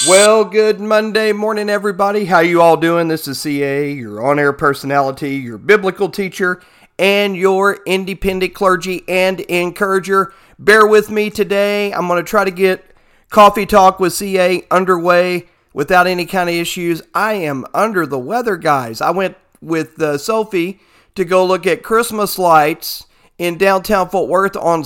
Well, good Monday morning, everybody. How you all doing? This is CA, your on-air personality, your biblical teacher, and your independent clergy and encourager. Bear with me today. I'm going to try to get Coffee Talk with CA underway without any kind of issues. I am under the weather, guys. I went with Sophie to go look at Christmas lights in downtown Fort Worth on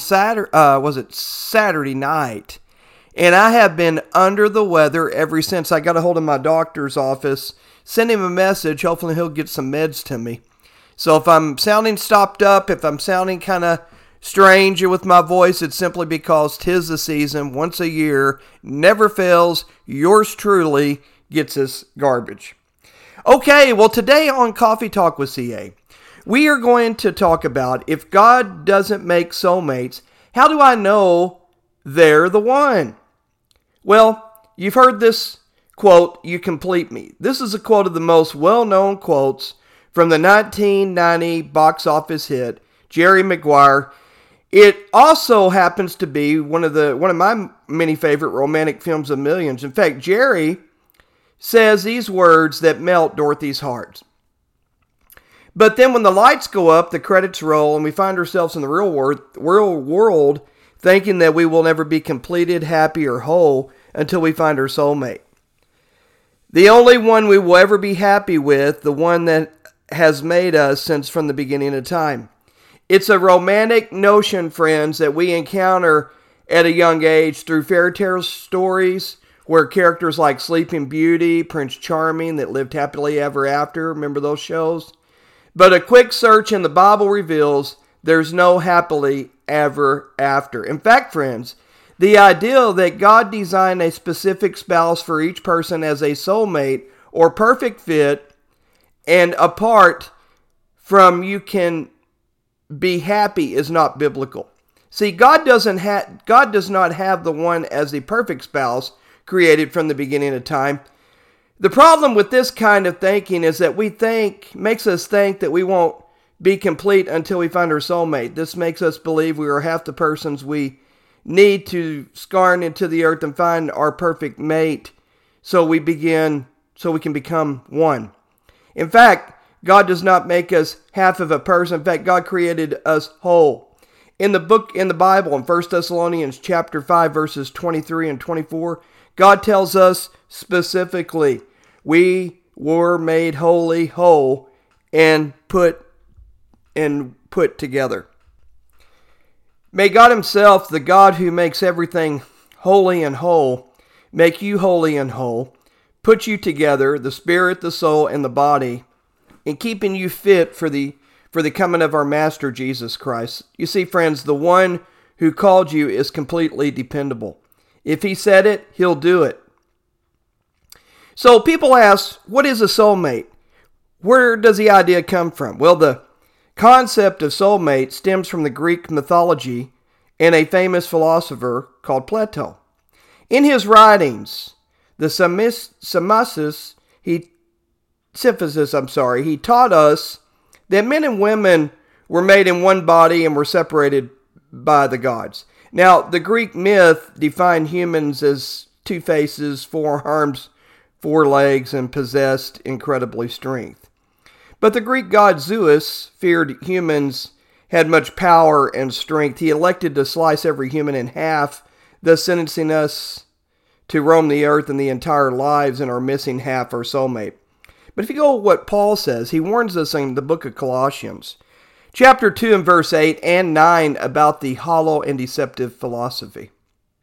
Saturday night. And I have been under the weather ever since. I got a hold of my doctor's office, sent him a message. Hopefully he'll get some meds to me. So if I'm sounding stopped up, if I'm sounding kind of strange with my voice, it's simply because 'tis the season, once a year, never fails. Yours truly gets us garbage. Okay, well today on Coffee Talk with CA, we are going to talk about if God doesn't make soulmates, how do I know they're the one? Well, you've heard this quote, "You complete me." This is a quote of the most well-known quotes from the 1990 box office hit, Jerry Maguire. It also happens to be one of my many favorite romantic films of millions. In fact, Jerry says these words that melt Dorothy's heart. But then when the lights go up, the credits roll, and we find ourselves in the real world thinking that we will never be completed, happy, or whole until we find our soulmate. The only one we will ever be happy with, the one that has made us since from the beginning of time. It's a romantic notion, friends, that we encounter at a young age through fairy tale stories where characters like Sleeping Beauty, Prince Charming that lived happily ever after. Remember those shows? But a quick search in the Bible reveals there's no happily ever after. In fact, friends, the idea that God designed a specific spouse for each person as a soulmate or perfect fit and apart from you can be happy is not biblical. See, God does not have the one as the perfect spouse created from the beginning of time. The problem with this kind of thinking is that makes us think that we won't be complete until we find our soulmate. This makes us believe we are half the persons we need to scarn into the earth and find our perfect mate so we can become one. In fact, God does not make us half of a person. In fact, God created us whole. In the Bible, in 1 Thessalonians chapter 5, verses 23 and 24, God tells us specifically, we were made whole and put together. May God himself, the God who makes everything holy and whole, make you holy and whole, put you together, the spirit, the soul, and the body, in keeping you fit for the coming of our Master Jesus Christ. You see, friends, the one who called you is completely dependable. If he said it, he'll do it. So people ask, what is a soulmate? Where does the idea come from? Well, the concept of soulmate stems from the Greek mythology and a famous philosopher called Plato. In his writings, the Sisyphus, he taught us that men and women were made in one body and were separated by the gods. Now, the Greek myth defined humans as two faces, four arms, four legs, and possessed incredibly strength. But the Greek god Zeus feared humans had much power and strength. He elected to slice every human in half, thus sentencing us to roam the earth and the entire lives and our missing half, our soulmate. But if you go with what Paul says, he warns us in the book of Colossians, chapter 2 and verse 8 and 9 about the hollow and deceptive philosophy.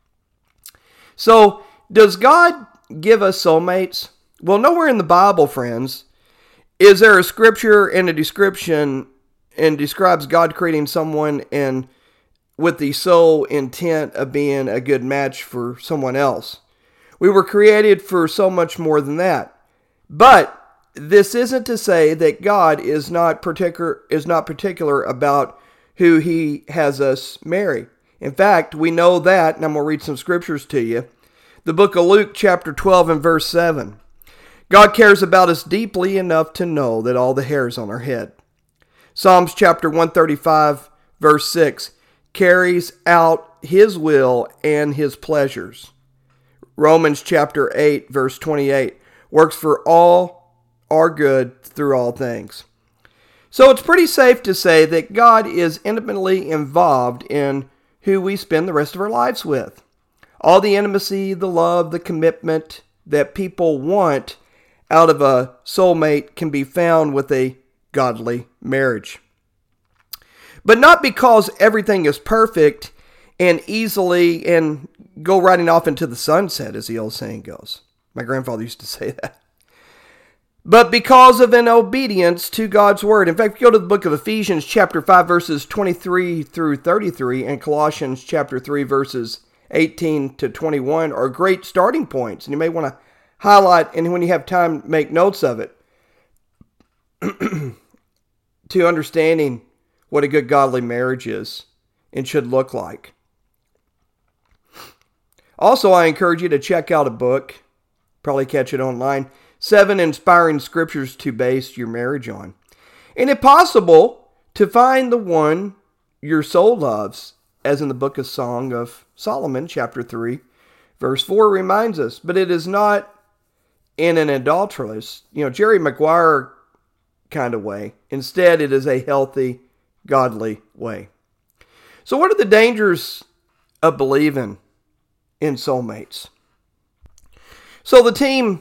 So, does God give us soulmates? Well, nowhere in the Bible, friends, is there a scripture and a description and describes God creating someone and with the sole intent of being a good match for someone else. We were created for so much more than that. But this isn't to say that God is not particular about who he has us marry. In fact, we know that, and I'm going to read some scriptures to you. The book of Luke chapter 12 and verse 7. God cares about us deeply enough to know that all the hairs on our head. Psalms chapter 135 verse 6 carries out his will and his pleasures. Romans chapter 8, verse 28, works for all our good through all things. So it's pretty safe to say that God is intimately involved in who we spend the rest of our lives with. All the intimacy, the love, the commitment that people want out of a soulmate can be found with a godly marriage. But not because everything is perfect and easily and go riding off into the sunset, as the old saying goes. My grandfather used to say that. But because of an obedience to God's word. In fact, if you go to the book of Ephesians chapter 5, verses 23 through 33, and Colossians chapter 3, verses 18 to 21 are great starting points. And you may want to highlight, and when you have time, make notes of it, to understanding what a good godly marriage is and should look like. Also, I encourage you to check out a book, probably catch it online, 7 Inspiring Scriptures to Base Your Marriage On. And if possible, to find the one your soul loves, as in the book of Song of Solomon, chapter 3, verse 4 reminds us, but it is not in an adulterous, Jerry Maguire kind of way. Instead, it is a healthy, godly way. So what are the dangers of believing in soulmates? So the term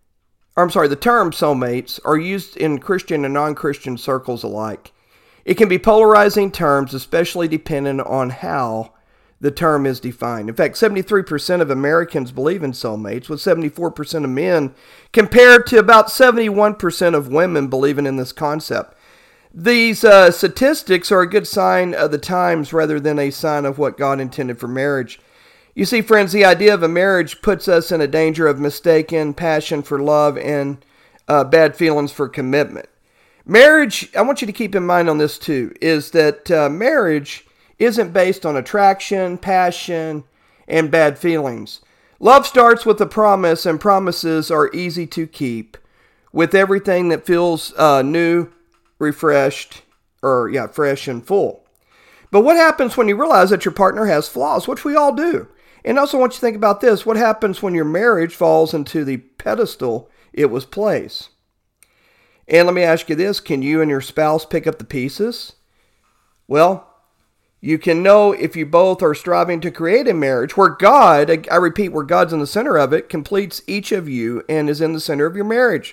soulmates are used in Christian and non-Christian circles alike. It can be polarizing terms, especially depending on how the term is defined. In fact, 73% of Americans believe in soulmates, with 74% of men, compared to about 71% of women believing in this concept. These statistics are a good sign of the times rather than a sign of what God intended for marriage. You see, friends, the idea of a marriage puts us in a danger of mistaken passion for love and bad feelings for commitment. Marriage, I want you to keep in mind on this too, is that marriage isn't based on attraction, passion, and bad feelings. Love starts with a promise, and promises are easy to keep with everything that feels new, refreshed, fresh and full. But what happens when you realize that your partner has flaws, which we all do? And also I want you to think about this. What happens when your marriage falls into the pedestal it was placed? And let me ask you this. Can you and your spouse pick up the pieces? Well, you can know if you both are striving to create a marriage where God, I repeat, where God's in the center of it, completes each of you and is in the center of your marriage.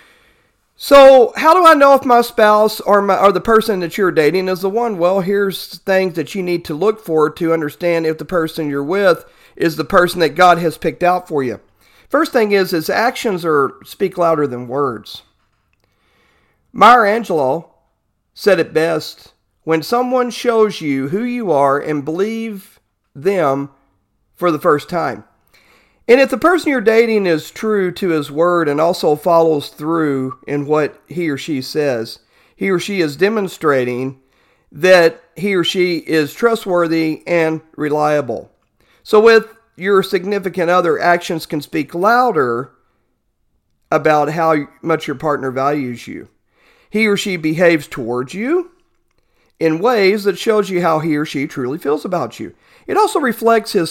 So how do I know if my spouse or the person that you're dating is the one? Well, here's things that you need to look for to understand if the person you're with is the person that God has picked out for you. First thing is his actions speak louder than words. Maya Angelou said it best: when someone shows you who you are and believe them for the first time. And if the person you're dating is true to his word and also follows through in what he or she says, he or she is demonstrating that he or she is trustworthy and reliable. So with your significant other, actions can speak louder about how much your partner values you. He or she behaves towards you in ways that shows you how he or she truly feels about you. It also reflects his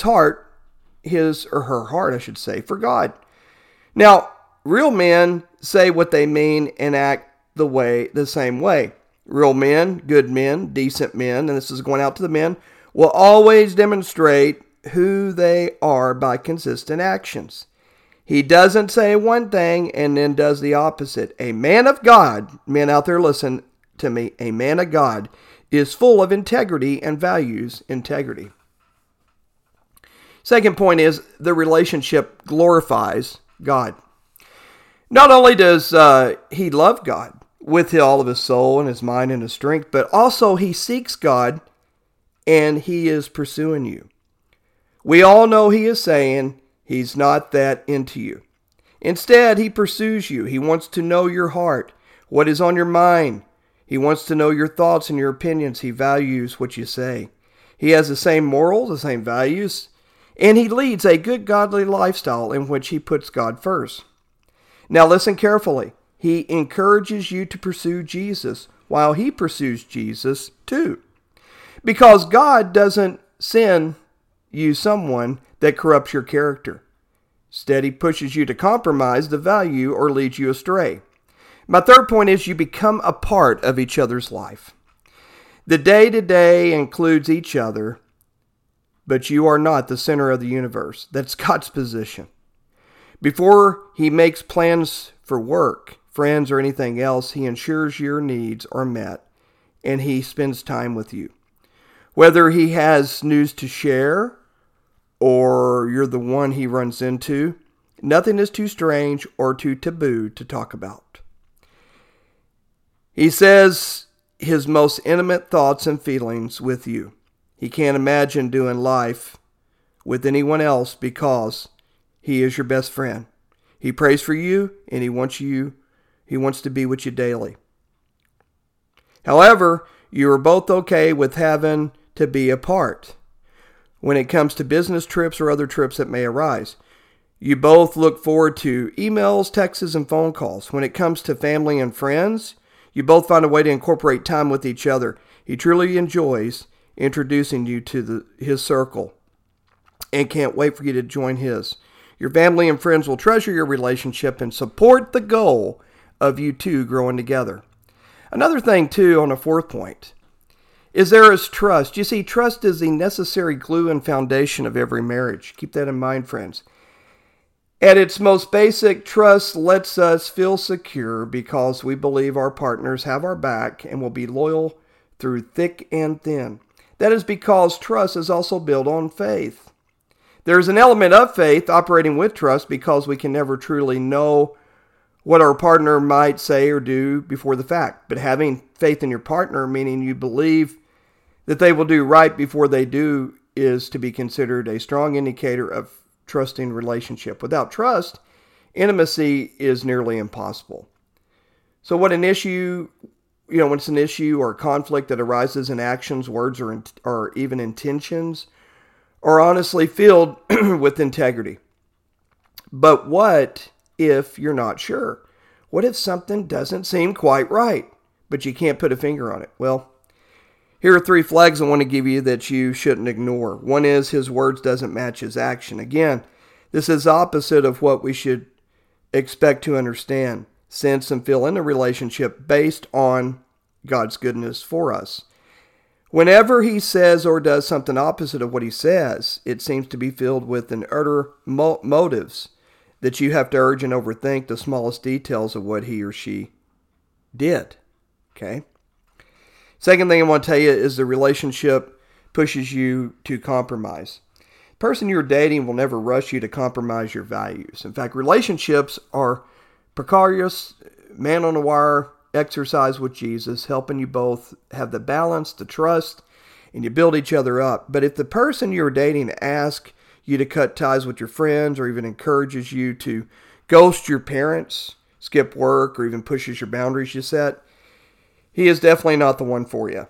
or her heart, for God. Now, real men say what they mean and act the same way. Real men, good men, decent men, and this is going out to the men, will always demonstrate who they are by consistent actions. He doesn't say one thing and then does the opposite. A man of God, men out there listen to me, a man of God is full of integrity and values integrity. Second point is the relationship glorifies God. Not only does he love God with all of his soul and his mind and his strength, but also he seeks God and he is pursuing you. We all know he is saying he's not that into you. Instead, he pursues you. He wants to know your heart, what is on your mind. He wants to know your thoughts and your opinions. He values what you say. He has the same morals, the same values, and he leads a good godly lifestyle in which he puts God first. Now listen carefully. He encourages you to pursue Jesus while he pursues Jesus too. Because God doesn't send you someone that corrupts your character. Instead, he pushes you to compromise the value or leads you astray. My third point is you become a part of each other's life. The day-to-day includes each other, but you are not the center of the universe. That's God's position. Before he makes plans for work, friends, or anything else, he ensures your needs are met, and he spends time with you. Whether he has news to share, or you're the one he runs into, nothing is too strange or too taboo to talk about. He says his most intimate thoughts and feelings with you. He can't imagine doing life with anyone else because he is your best friend. He prays for you and he wants to be with you daily. However, you are both okay with having to be apart when it comes to business trips or other trips that may arise. You both look forward to emails, texts, and phone calls. When it comes to family and friends, you both find a way to incorporate time with each other. He truly enjoys introducing you to his circle and can't wait for you to join his. Your family and friends will treasure your relationship and support the goal of you two growing together. Another thing, too, on a fourth point, is there is trust. You see, trust is the necessary glue and foundation of every marriage. Keep that in mind, friends. At its most basic, trust lets us feel secure because we believe our partners have our back and will be loyal through thick and thin. That is because trust is also built on faith. There is an element of faith operating with trust because we can never truly know what our partner might say or do before the fact. But having faith in your partner, meaning you believe that they will do right before they do, is to be considered a strong indicator of trusting relationship. Without trust, intimacy is nearly impossible. So when it's an issue or conflict that arises in actions, words, or even intentions, are honestly filled with integrity. But what if you're not sure? What if something doesn't seem quite right, but you can't put a finger on it? Well, here are 3 flags I want to give you that you shouldn't ignore. One is his words doesn't match his action. Again, this is opposite of what we should expect to understand, sense, and feel in a relationship based on God's goodness for us. Whenever he says or does something opposite of what he says, it seems to be filled with an utter motives that you have to urge and overthink the smallest details of what he or she did. Okay? Second thing I want to tell you is the relationship pushes you to compromise. The person you're dating will never rush you to compromise your values. In fact, relationships are precarious, man on a wire exercise with Jesus, helping you both have the balance, the trust, and you build each other up. But if the person you're dating asks you to cut ties with your friends or even encourages you to ghost your parents, skip work, or even pushes your boundaries you set, he is definitely not the one for you.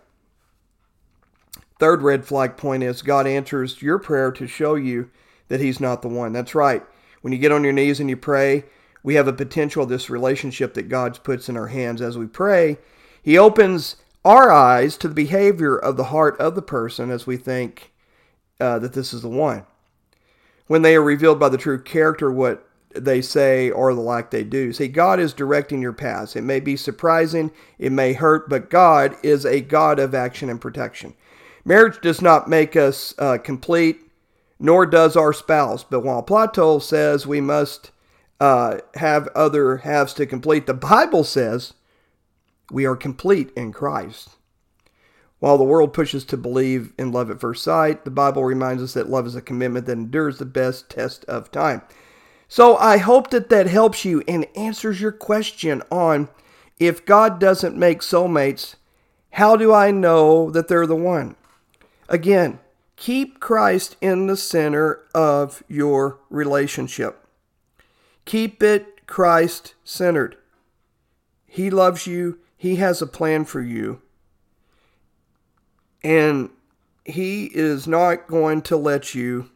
Third red flag point is God answers your prayer to show you that he's not the one. That's right. When you get on your knees and you pray, we have a potential of this relationship that God puts in our hands. As we pray, he opens our eyes to the behavior of the heart of the person as we think that this is the one. When they are revealed by the true character, what they say or the like they do. See, God is directing your paths. It may be surprising, it may hurt, but God is a God of action and protection. Marriage does not make us complete, nor does our spouse. But while Plato says we must have other halves to complete, the Bible says we are complete in Christ. While the world pushes to believe in love at first sight, the Bible reminds us that love is a commitment that endures the best test of time. So I hope that helps you and answers your question on if God doesn't make soulmates, how do I know that they're the one? Again, keep Christ in the center of your relationship. Keep it Christ-centered. He loves you. He has a plan for you. And he is not going to let you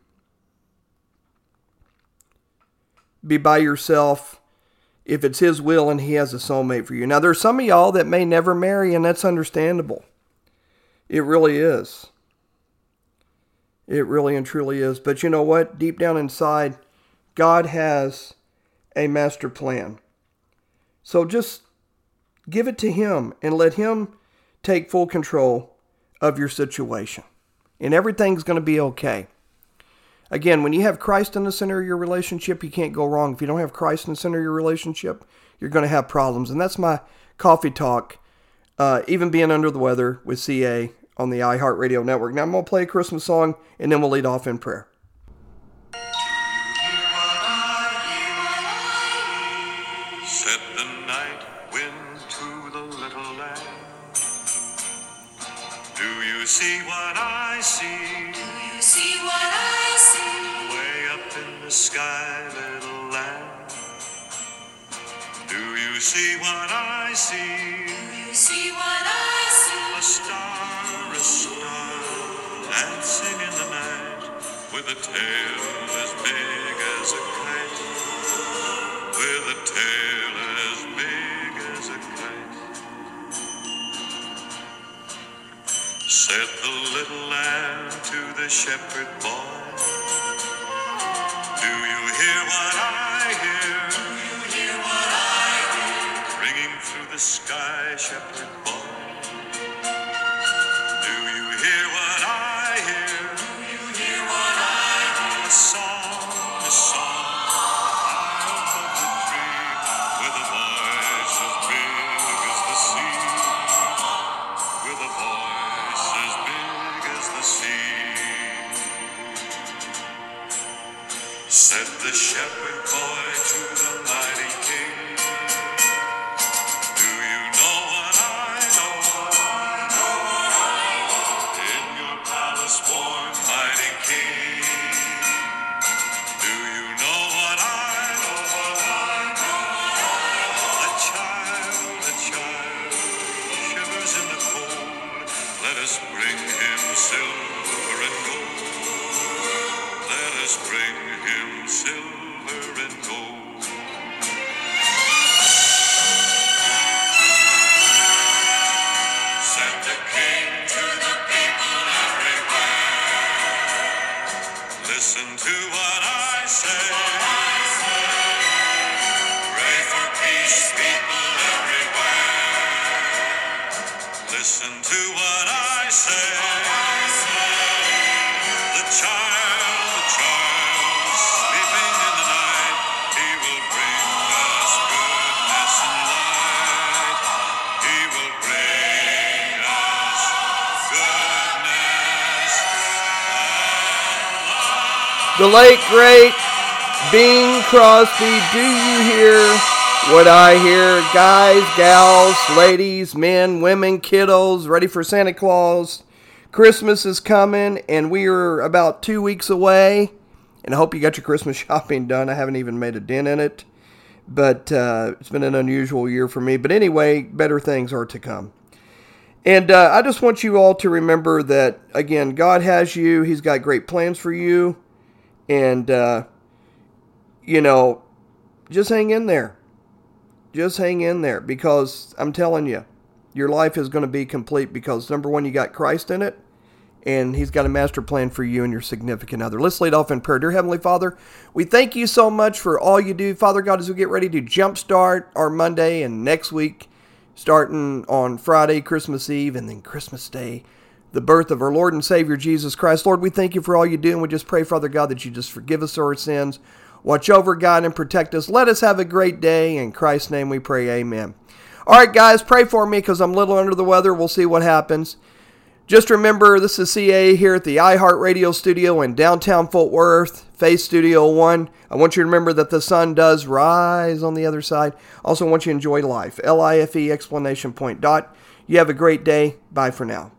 be by yourself if it's his will and he has a soulmate for you. Now, there's some of y'all that may never marry, and that's understandable. It really is. It really and truly is. But you know what? Deep down inside, God has a master plan. So just give it to Him and let Him take full control of your situation. And everything's going to be okay. Again, when you have Christ in the center of your relationship, you can't go wrong. If you don't have Christ in the center of your relationship, you're going to have problems. And that's my coffee talk, even being under the weather with CA on the iHeartRadio network. Now I'm going to play a Christmas song, and then we'll lead off in prayer. Said the night wind to the little lamb, do you see what I see? Do you see what I see? Way up in the sky, little lamb. Do you see what I see? Do you see what I see? A star, dancing in the night, with a tail as big as a kite. With a tail as big as a kite. Said the little lamb to the shepherd boy, do you hear what I hear? Do you hear what I hear? Ringing through the sky, shepherd boy. Do you hear what I hear? Do you hear what I hear? A song, high above the tree, with a voice as big as the sea. With a voice as big as the sea. Said the shepherd boy to the mighty king, do you know what I know? In your palace warm, mighty king, do you know what I know? A child shivers in the cold. Let us bring him silver and gold. Let us bring him silver and gold. Send a king to the people everywhere. Listen to what I say. Pray for peace, people everywhere. Listen to what I say. The child, sleeping in the night, he will bring us goodness and light. He will bring us goodness and light. The late, great Bing Crosby, do you hear what I hear? Guys, gals, ladies, men, women, kiddos, ready for Santa Claus. Christmas is coming, and we are about 2 weeks away. And I hope you got your Christmas shopping done. I haven't even made a dent in it. But it's been an unusual year for me. But anyway, better things are to come. And I just want you all to remember that, again, God has you. He's got great plans for you. And, just hang in there. Just hang in there. Because I'm telling you, your life is going to be complete because, number one, you got Christ in it. And He's got a master plan for you and your significant other. Let's lead off in prayer. Dear Heavenly Father, we thank you so much for all you do. Father God, as we get ready to jumpstart our Monday and next week, starting on Friday, Christmas Eve, and then Christmas Day, the birth of our Lord and Savior, Jesus Christ. Lord, we thank you for all you do, and we just pray, Father God, that you just forgive us our sins. Watch over, God, and protect us. Let us have a great day. In Christ's name we pray, amen. All right, guys, pray for me because I'm a little under the weather. We'll see what happens. Just remember, this is CA here at the iHeartRadio studio in downtown Fort Worth, Faith Studio 1. I want you to remember that the sun does rise on the other side. Also want you to enjoy life. LIFE! You have a great day. Bye for now.